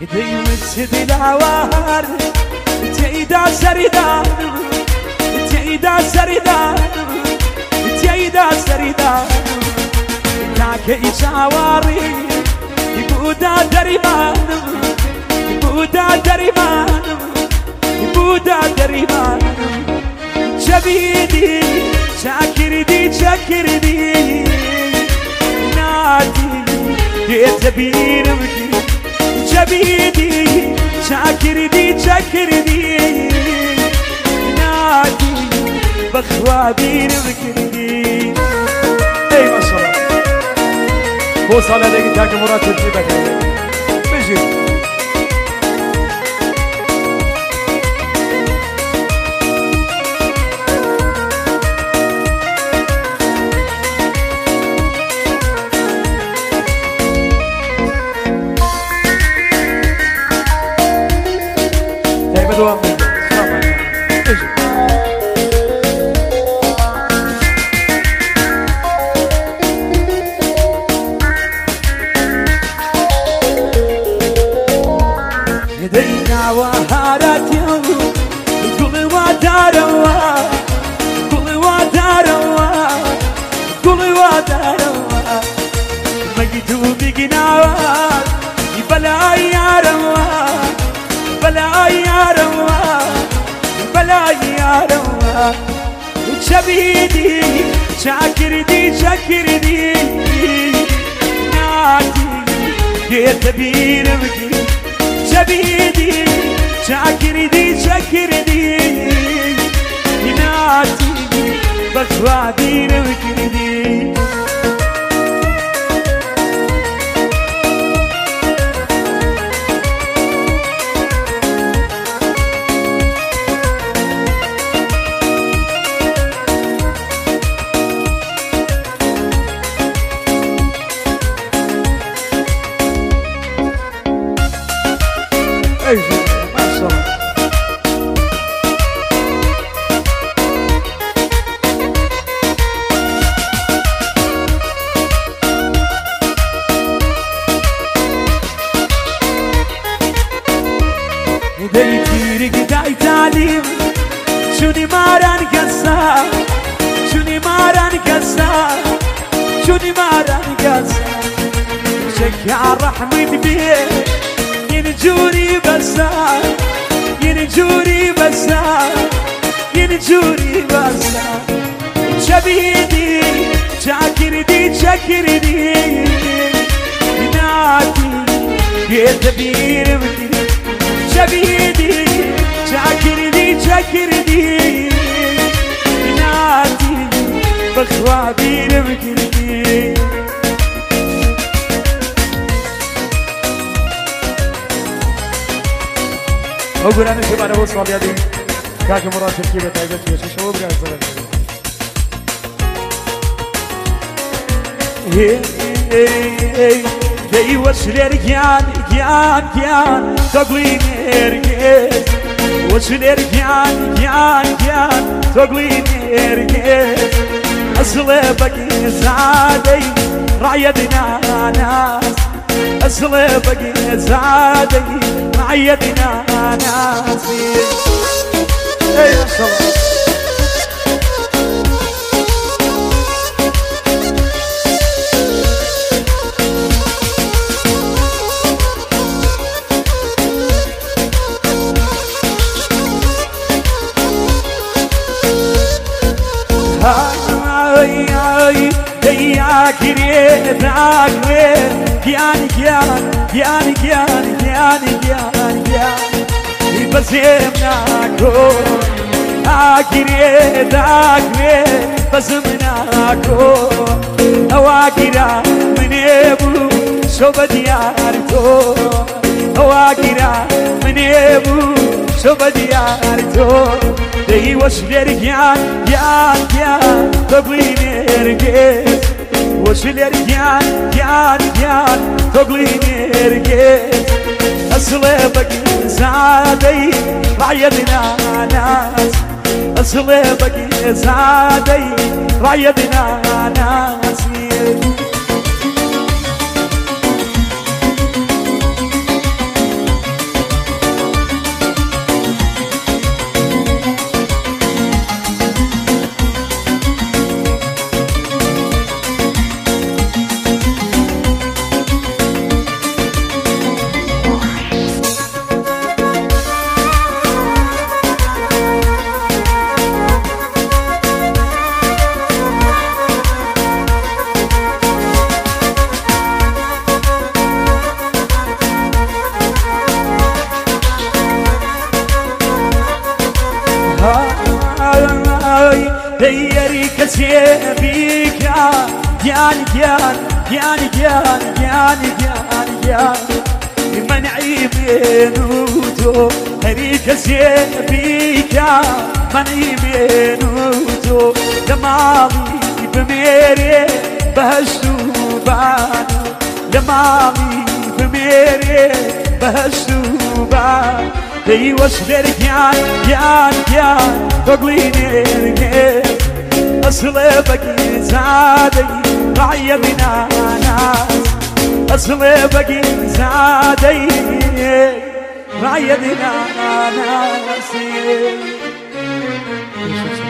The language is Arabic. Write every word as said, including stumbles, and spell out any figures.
ديمت دلاوار تيدا سريدان تيدا سريدان تيدا سريدان لك إشاواري يبودا دريمان يبودا دريمان يبودا دريمان شبيدي شاكردي شاكردي نادي يتبين بكي شبيدي شاكردي شاكردي نادي بخوابين بكي. اي ما شاء الله هو صالح لك تاك مراد تجيبك بجي بدوام هدينا وهارات يوم كل وداروا كل وداروا كل وداروا مجدو بجنا بلا يا روا بلا يا روا بلا يا روا شبيدي شاكردي شاكردي نادي يتبين بكي شبيدي شاكردي شاكردي نادي بخوابين بكي. ما شاء الله هديتي رقداي تعليم شوني ماران قصا شوني ماران قصا شوني ماران قصا شكا رحمة بيه ينجوري بسا ينجوري بسا ينجوري بسا شبيدي شاكردي شاكردي نادي يتبين بكي شبيدي شاكردي شاكردي نادي بخوابين بكي. أقول أنا شباب أنا وصل يا دي كاك مراد شركي بتاعي بس شو بقى الزلمة هي هي هي وصل رجال رجال رجال تقولين رجال وصل رجال رجال رجال تقولين رجال أصل بقي زادي رعيتنا ناس أصل بقي زادي رعيتنا ناسي. اي ما شاء الله هاي هاي يا كريم عقوي يعني يعني يعني يعني يعني يعني يعني بس يمناكو آكري داكري بس مناكو أواكرا من يبو شو بديارتو أواكرا من يبو شو بديارتو دي وشلر يان يان يان تقليني رجيت وشلر يان يان يان تقليني رجيت أصل بقي زادي رعيتنا ناس أصل بقي زادي رعيتنا ناس. ديري كسيبيك جان جان جان جان جان جان جان منعي منوتو هريك سيبيك منعي منوتو دماغي بميري بهشتو بانو دماغي بميري بهشتو بانو دي وشدر كيان كيان كيان بقليني أصل بقي زادي رعي بنا ناس أصل بقي زادي رعي بنا ناس